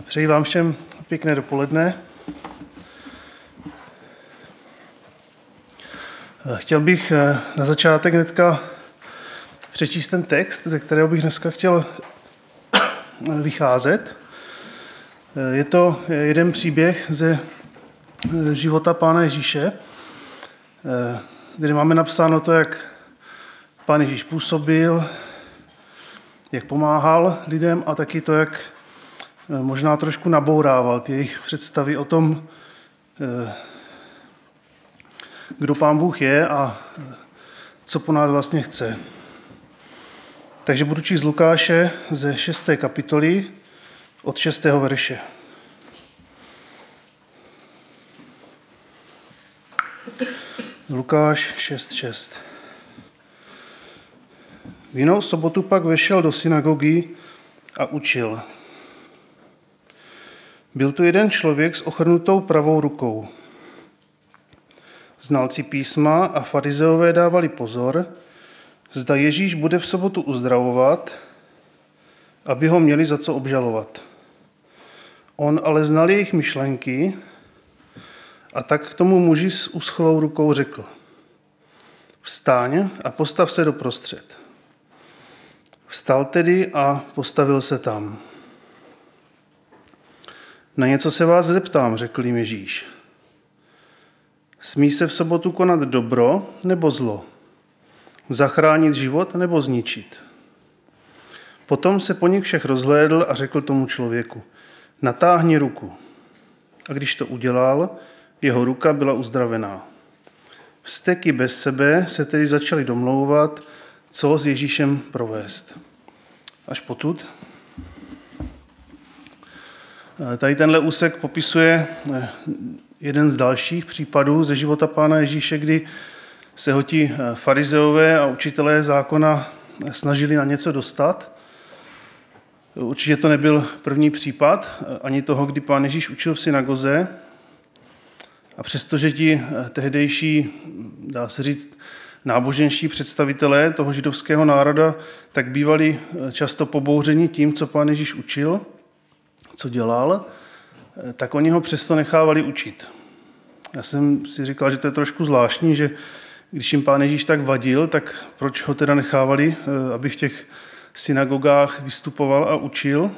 Přeji vám všem pěkné dopoledne. Chtěl bych na začátek hnedka přečíst ten text, ze kterého bych dneska chtěl vycházet. Je to jeden příběh ze života Pána Ježíše, kde máme napsáno to, jak Pán Ježíš působil, jak pomáhal lidem a taky to, jak možná trošku nabourával ty jejich představy o tom, kdo Pán Bůh je a co po nás vlastně chce. Takže budu číst z Lukáše ze 6. kapitoly od 6. verše. Lukáš 6.6. V jinou sobotu pak vešel do synagogy a učil. Byl tu jeden člověk s ochrnutou pravou rukou. Znalci písma a farizeové dávali pozor, zda Ježíš bude v sobotu uzdravovat, aby ho měli za co obžalovat. On ale znal jejich myšlenky a tak k tomu muži s uschlou rukou řekl: Vstaň a postav se doprostřed. Vstal tedy a postavil se tam. Na něco se vás zeptám, řekl jim Ježíš. Smí se v sobotu konat dobro nebo zlo? Zachránit život nebo zničit? Potom se po nich všech rozhlédl a řekl tomu člověku: Natáhni ruku. A když to udělal, jeho ruka byla uzdravená. Vzteky bez sebe se tedy začali domlouvat, co s Ježíšem provést. Až potud. Tady tenhle úsek popisuje jeden z dalších případů ze života Pána Ježíše, kdy se ho ti farizeové a učitelé zákona snažili na něco dostat. Určitě to nebyl první případ, ani toho, kdy Pán Ježíš učil v synagoze. A přestože ti tehdejší, dá se říct, náboženští představitelé toho židovského národa, tak bývali často pobouřeni tím, co Pán Ježíš učil, co dělal, tak oni ho přesto nechávali učit. Já jsem si říkal, že to je trošku zvláštní, že když jim Pán Ježíš tak vadil, tak proč ho teda nechávali, aby v těch synagogách vystupoval a učil?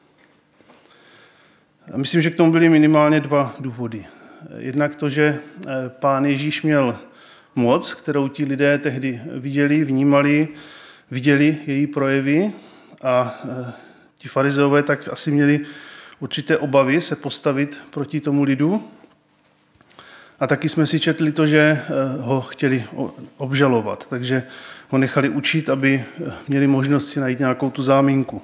A myslím, že k tomu byly minimálně dva důvody. Jednak to, že Pán Ježíš měl moc, kterou ti lidé tehdy viděli, vnímali, viděli její projevy a ti farizeové tak asi měli určité obavy se postavit proti tomu lidu. A taky jsme si četli to, že ho chtěli obžalovat, takže ho nechali učit, aby měli možnost si najít nějakou tu záminku.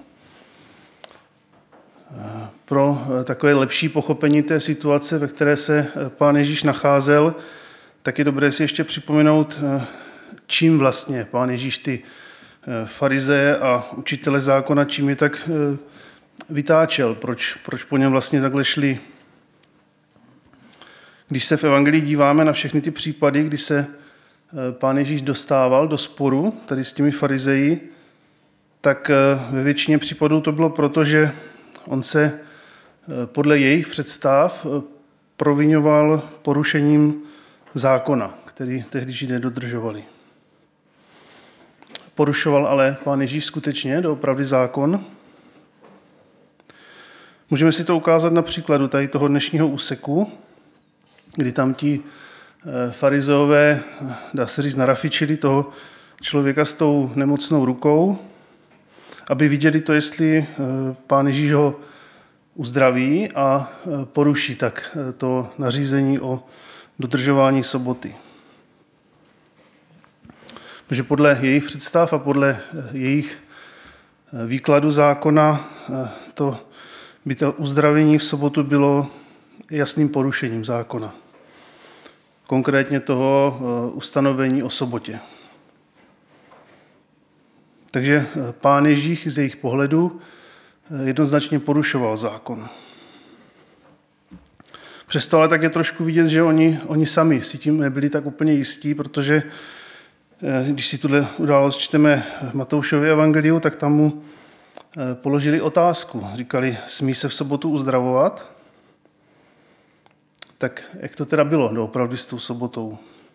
Pro takové lepší pochopení té situace, ve které se Pán Ježíš nacházel, tak je dobré si ještě připomenout, čím vlastně Pán Ježíš ty farizeje a učitele zákona, čím je tak vytáčel, proč po něm vlastně takhle šli. Když se v evangelii díváme na všechny ty případy, kdy se Pán Ježíš dostával do sporu tady s těmi farizeji, tak ve většině případů to bylo proto, že on se podle jejich představ proviňoval porušením zákona, který tehdy Židé dodržovali. Porušoval ale Pán Ježíš skutečně doopravdy zákon? Můžeme si to ukázat na příkladu tady toho dnešního úseku, kdy tam ti farizeové, dá se říct, narafičili toho člověka s tou nemocnou rukou, aby viděli to, jestli Pán Ježíš ho uzdraví a poruší tak to nařízení o dodržování soboty. Protože podle jejich představ a podle jejich výkladu zákona to uzdravení v sobotu bylo jasným porušením zákona. Konkrétně toho ustanovení o sobotě. Takže Pán Ježíš z jejich pohledu jednoznačně porušoval zákon. Přesto ale tak je trošku vidět, že oni sami si tím nebyli tak úplně jistí, protože když si tuhle událost čteme v Matoušově evangeliu, tak tam mu položili otázku. Říkali, smí se v sobotu uzdravovat? Tak jak to teda bylo doopravdy s tou sobotou?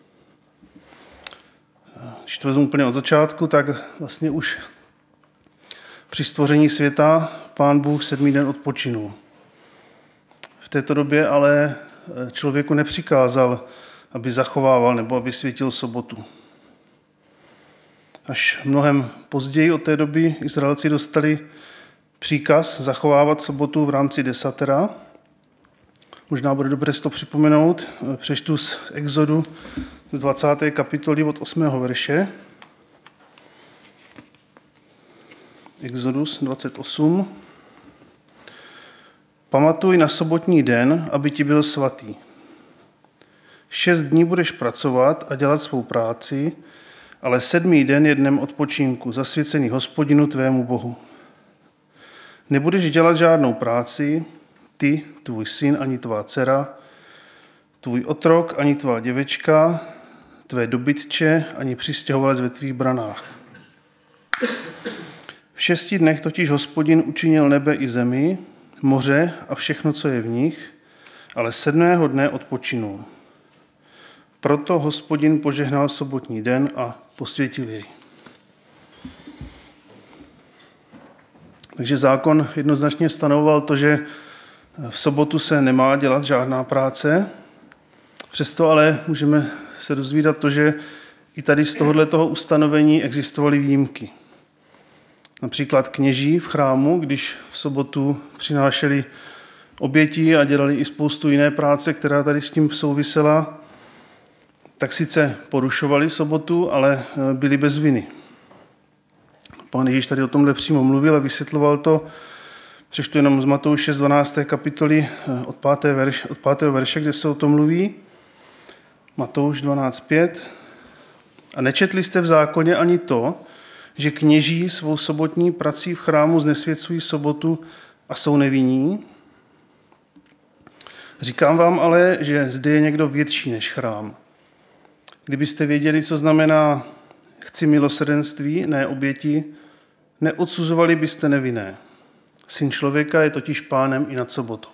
Když to vezmu úplně od začátku, tak vlastně už při stvoření světa Pán Bůh 7. den odpočinul. V této době ale člověku nepřikázal, aby zachovával nebo aby světil sobotu. Až mnohem později od té doby Izraelci dostali příkaz zachovávat sobotu v rámci desatera. Možná bude dobré si to připomenout. Přečtu z Exodu z 20. kapitoly od 8. verše. Exodus 28. Pamatuj na sobotní den, aby ti byl svatý. 6 dní budeš pracovat a dělat svou práci, ale 7. den je dnem odpočinku, zasvěcený Hospodinu tvému Bohu. Nebudeš dělat žádnou práci, ty, tvůj syn, ani tvá dcera, tvůj otrok, ani tvá děvečka, tvé dobytče, ani přistěhovalec ve tvých branách. V 6 dnech totiž Hospodin učinil nebe i zemi, moře a všechno, co je v nich, ale 7. dne odpočinul. Proto Hospodin požehnal sobotní den a posvětil jej. Takže zákon jednoznačně stanovoval to, že v sobotu se nemá dělat žádná práce. Přesto ale můžeme se dozvídat to, že i tady z tohoto ustanovení existovaly výjimky. Například kněží v chrámu, když v sobotu přinášeli oběti a dělali i spoustu jiné práce, která tady s tím souvisela, tak sice porušovali sobotu, ale byli bez viny. Pán Ježíš tady o tomhle přímo mluvil a vysvětloval to. Přečtu jenom z Matouše z 12. kapitoly od 5. verše, kde se o tom mluví. Matouš 12.5. A nečetli jste v zákoně ani to, že kněží svou sobotní prací v chrámu znesvěcují sobotu a jsou nevinní? Říkám vám ale, že zde je někdo větší než chrám. Kdybyste věděli, co znamená chci milosrdenství, ne oběti, neodsuzovali byste nevinné. Syn člověka je totiž pánem i nad sobotou.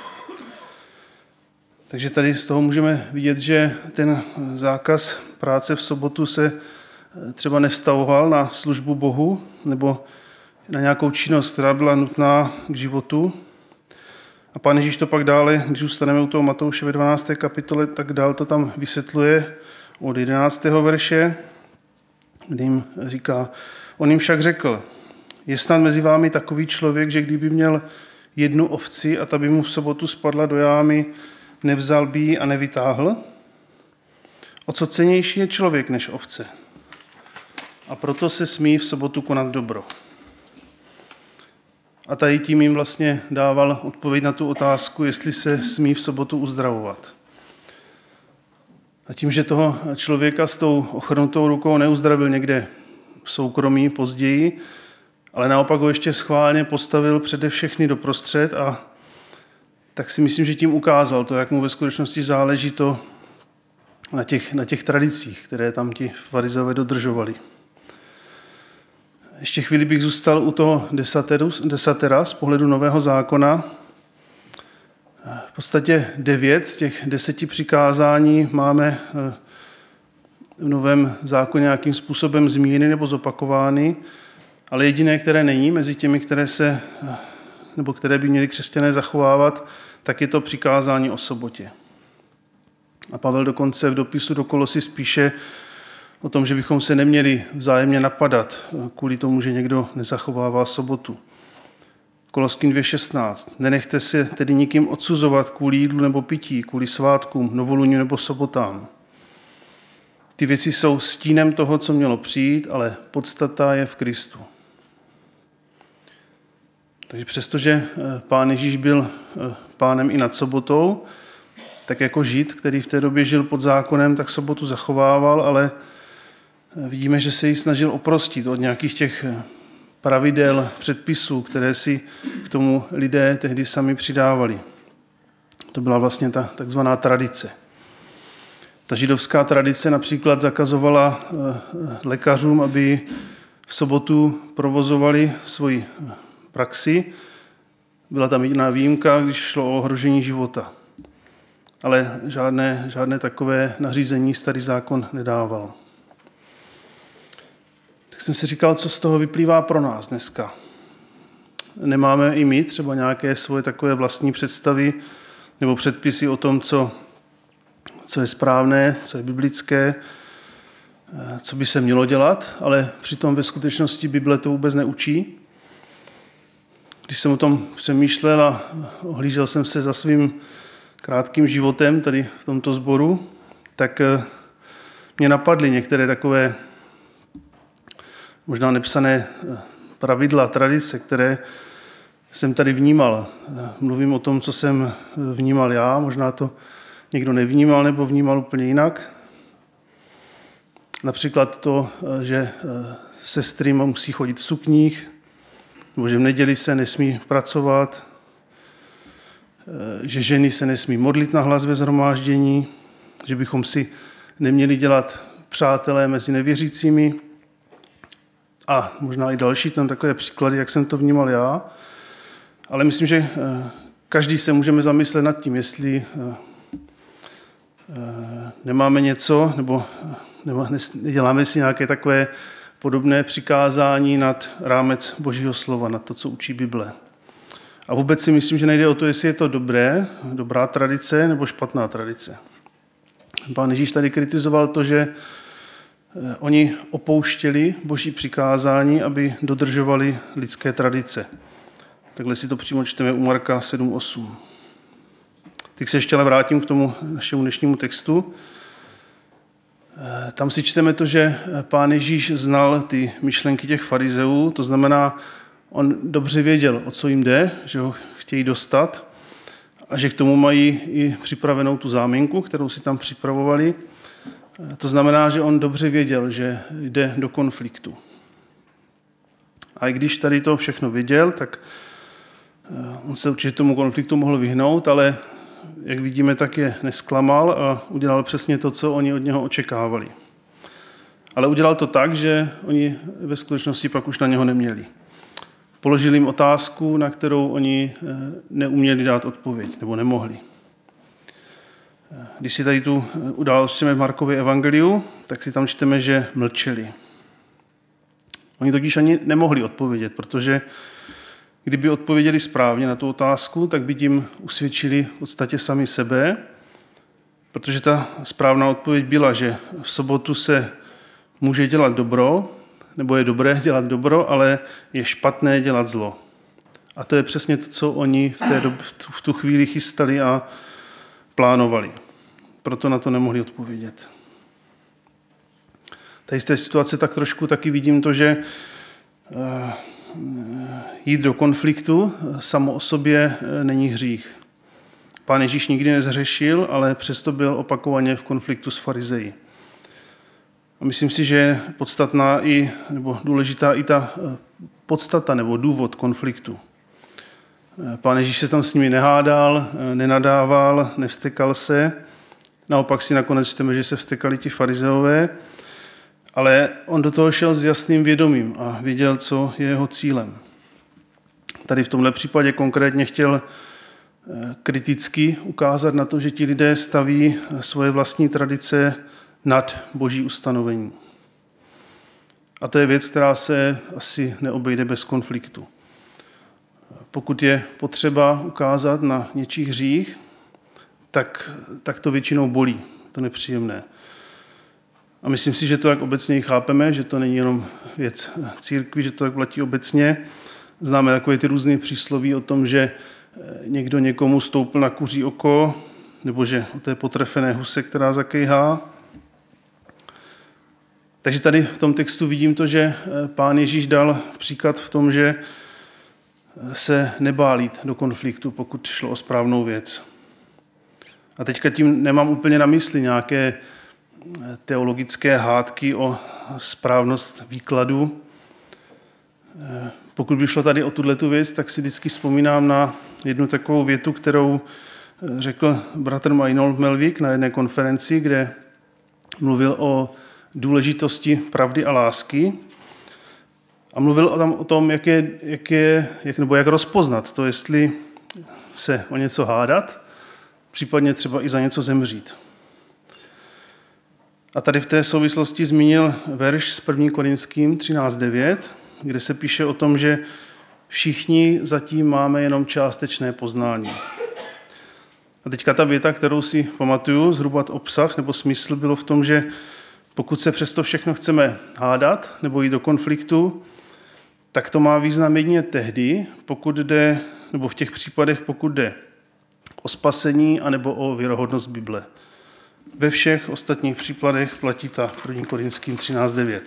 Takže tady z toho můžeme vidět, že ten zákaz práce v sobotu se třeba nevztahoval na službu Bohu nebo na nějakou činnost, která byla nutná k životu. A Pán Ježíš to pak dále, když zůstaneme u toho Matouše ve 12. kapitole, tak dál to tam vysvětluje od 11. verše, kdy jim říká, on jim však řekl, je snad mezi vámi takový člověk, že kdyby měl 1 ovci a ta by mu v sobotu spadla do jámy, nevzal by ji a nevytáhl? O co cennější je člověk než ovce? A proto se smí v sobotu konat dobro. A tady tím jim vlastně dával odpověď na tu otázku, jestli se smí v sobotu uzdravovat. A tím, že toho člověka s tou ochrnutou rukou neuzdravil někde v soukromí později, ale naopak ho ještě schválně postavil přede všechny doprostřed a tak si myslím, že tím ukázal to, jak mu ve skutečnosti záleží to na těch tradicích, které tam ti farizeové dodržovali. Ještě chvíli bych zůstal u toho desatera z pohledu Nového zákona. V podstatě 9 z těch 10 přikázání máme v Novém zákoně nějakým způsobem zmíněny nebo zopakovány, ale jediné, které není mezi těmi, které by měli křesťané zachovávat, tak je to přikázání o sobotě. A Pavel dokonce v dopisu do Kolosy spíše o tom, že bychom se neměli vzájemně napadat kvůli tomu, že někdo nezachovává sobotu. Koloským 2.16. Nenechte se tedy nikým odsuzovat kvůli jídlu nebo pití, kvůli svátkům, novoluňu nebo sobotám. Ty věci jsou stínem toho, co mělo přijít, ale podstata je v Kristu. Takže přestože Pán Ježíš byl pánem i nad sobotou, tak jako Žid, který v té době žil pod zákonem, tak sobotu zachovával, ale vidíme, že se jí snažil oprostit od nějakých těch pravidel, předpisů, které si k tomu lidé tehdy sami přidávali. To byla vlastně ta takzvaná tradice. Ta židovská tradice například zakazovala lékařům, aby v sobotu provozovali svoji praxi. Byla tam jediná výjimka, když šlo o ohrožení života. Ale žádné takové nařízení starý zákon nedával. Tak jsem si říkal, co z toho vyplývá pro nás dneska. Nemáme i my třeba nějaké svoje takové vlastní představy nebo předpisy o tom, co je správné, co je biblické, co by se mělo dělat, ale přitom ve skutečnosti Bible to vůbec neučí. Když jsem o tom přemýšlel a ohlížel jsem se za svým krátkým životem tady v tomto sboru, tak mě napadly některé takové možná nepsané pravidla, tradice, které jsem tady vnímal. Mluvím o tom, co jsem vnímal já, možná to někdo nevnímal nebo vnímal úplně jinak. Například to, že sestry musí chodit v sukních, nebo že v neděli se nesmí pracovat, že ženy se nesmí modlit nahlas ve shromáždění, že bychom si neměli dělat přátelé mezi nevěřícími a možná i další tam takové příklady, jak jsem to vnímal já. Ale myslím, že každý se můžeme zamyslet nad tím, jestli nemáme něco, nebo neděláme si nějaké takové podobné přikázání nad rámec Božího slova, nad to, co učí Bible. A vůbec si myslím, že nejde o to, jestli je to dobrá tradice nebo špatná tradice. Pán Ježíš tady kritizoval to, že oni opouštěli Boží přikázání, aby dodržovali lidské tradice. Takhle si to přímo čteme u Marka 7.8. Teď se ještě ale vrátím k tomu našemu dnešnímu textu. Tam si čteme to, že Pán Ježíš znal ty myšlenky těch farizeů, to znamená, on dobře věděl, o co jim jde, že ho chtějí dostat a že k tomu mají i připravenou tu záminku, kterou si tam připravovali. To znamená, že on dobře věděl, že jde do konfliktu. A i když tady to všechno věděl, tak on se určitě tomu konfliktu mohl vyhnout, ale jak vidíme, tak je nesklamal a udělal přesně to, co oni od něho očekávali. Ale udělal to tak, že oni ve skutečnosti pak už na něho neměli. Položili jim otázku, na kterou oni neuměli dát odpověď, nebo nemohli. Když si tady tu událost čteme v Markově evangeliu, tak si tam čteme, že mlčeli. Oni totiž ani nemohli odpovědět, protože kdyby odpověděli správně na tu otázku, tak by tím usvědčili v podstatě sami sebe, protože ta správná odpověď byla, že v sobotu se může dělat dobro, nebo je dobré dělat dobro, ale je špatné dělat zlo. A to je přesně to, co oni v tu chvíli chystali a plánovali. Proto na to nemohli odpovědět. Tady z té situace tak trošku taky vidím to, že jít do konfliktu samo o sobě není hřích. Pán Ježíš nikdy nezhřešil, ale přesto byl opakovaně v konfliktu s farizeji. A myslím si, že je podstatná nebo důležitá i ta podstata nebo důvod konfliktu. Pán Ježíš se tam s nimi nehádal, nenadával, nevstekal se. Naopak si nakonec čteme, že se vstekali ti farizeové, ale on do toho šel s jasným vědomím a věděl, co je jeho cílem. Tady v tomhle případě konkrétně chtěl kriticky ukázat na to, že ti lidé staví svoje vlastní tradice nad Boží ustanovení. A to je věc, která se asi neobejde bez konfliktu. Pokud je potřeba ukázat na něčí hřích, tak to většinou bolí, to nepříjemné. A myslím si, že to jak obecně chápeme, že to není jenom věc církvi, že to tak platí obecně. Známe takové ty různé přísloví o tom, že někdo někomu stoupl na kuří oko, nebo že o té potrefené huse, která zakejhá. Takže tady v tom textu vidím to, že Pán Ježíš dal příklad v tom, že se nebál jít do konfliktu, pokud šlo o správnou věc. A teďka tím nemám úplně na mysli nějaké teologické hádky o správnost výkladu. Pokud by šlo tady o tuto věc, tak si vždycky vzpomínám na jednu takovou větu, kterou řekl bratr Reinhold Melvik na jedné konferenci, kde mluvil o důležitosti pravdy a lásky. A mluvil tam o tom, jak rozpoznat to, jestli se o něco hádat, případně třeba i za něco zemřít. A tady v té souvislosti zmínil verš z 1. Korinským 13:9, kde se píše o tom, že všichni zatím máme jenom částečné poznání. A teďka ta věta, kterou si pamatuju, zhruba obsah nebo smysl bylo v tom, že pokud se přesto všechno chceme hádat nebo jít do konfliktu, tak to má význam jedině tehdy, pokud jde, nebo v těch případech, pokud jde o spasení anebo o věrohodnost Bible. Ve všech ostatních případech platí ta 1. Korinským 13:9.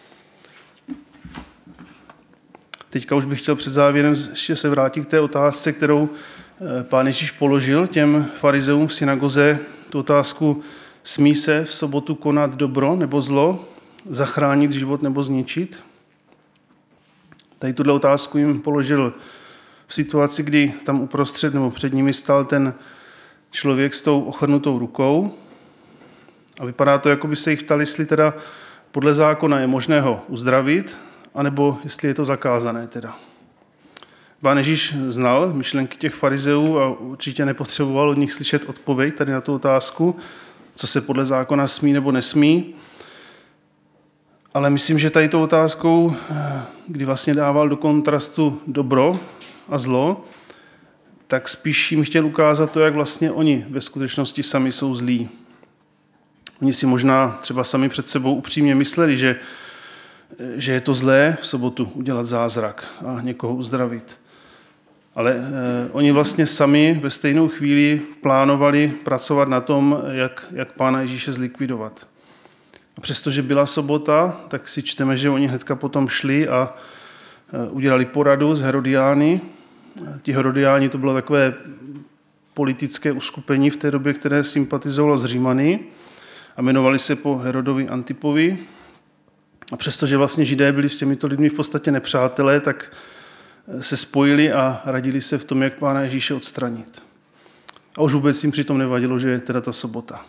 Teďka už bych chtěl před závěrem ještě se vrátit k té otázce, kterou Pán Ježíš položil těm farizeům v synagoze, tu otázku: smí se v sobotu konat dobro nebo zlo, zachránit život nebo zničit? Tady tuhle otázku jim položil v situaci, kdy tam uprostřed nebo před nimi stál ten člověk s tou ochrnutou rukou. A vypadá to, jako by se jich ptali, jestli teda podle zákona je možné ho uzdravit, anebo jestli je to zakázané teda. Pán Ježíš znal myšlenky těch farizeů a určitě nepotřeboval od nich slyšet odpověď tady na tu otázku, co se podle zákona smí nebo nesmí. Ale myslím, že tady tou otázkou, kdy vlastně dával do kontrastu dobro a zlo, tak spíš jim chtěl ukázat to, jak vlastně oni ve skutečnosti sami jsou zlí. Oni si možná třeba sami před sebou upřímně mysleli, že je to zlé v sobotu udělat zázrak a někoho uzdravit. Ale oni vlastně sami ve stejnou chvíli plánovali pracovat na tom, jak Pána Ježíše zlikvidovat. A přestože byla sobota, tak si čteme, že oni hnedka potom šli a udělali poradu s Herodiány. Ti Herodiáni, to bylo takové politické uskupení v té době, které sympatizovalo s Římany a jmenovali se po Herodovi Antipovi. A přestože vlastně Židé byli s těmito lidmi v podstatě nepřátelé, tak se spojili a radili se v tom, jak Pána Ježíše odstranit. A už vůbec jim přitom nevadilo, že je teda ta sobota.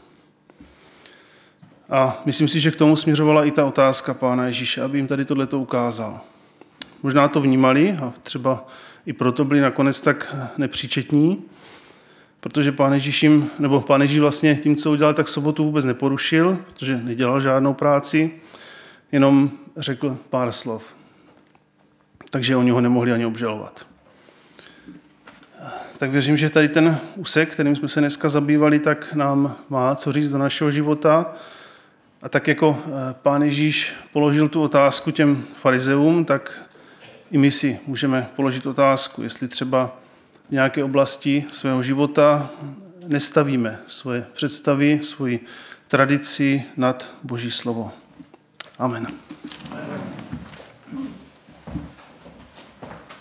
A myslím si, že k tomu směřovala i ta otázka Pána Ježíše, aby jim tady tohleto ukázal. Možná to vnímali a třeba i proto byli nakonec tak nepříčetní, protože Pán Ježíš vlastně tím, co udělal, tak sobotu vůbec neporušil, protože nedělal žádnou práci, jenom řekl pár slov. Takže oni ho nemohli ani obžalovat. Tak věřím, že tady ten úsek, kterým jsme se dneska zabývali, tak nám má co říct do našeho života. A tak jako Pán Ježíš položil tu otázku těm farizeům, tak i my si můžeme položit otázku, jestli třeba v nějaké oblasti svého života nestavíme svoje představy, svoji tradici nad Boží slovo. Amen.